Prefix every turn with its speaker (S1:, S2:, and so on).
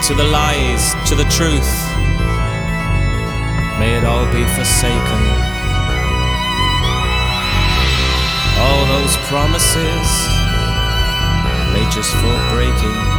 S1: to the lies, to the truth. May it all be forsaken. All those promises may just fall breaking.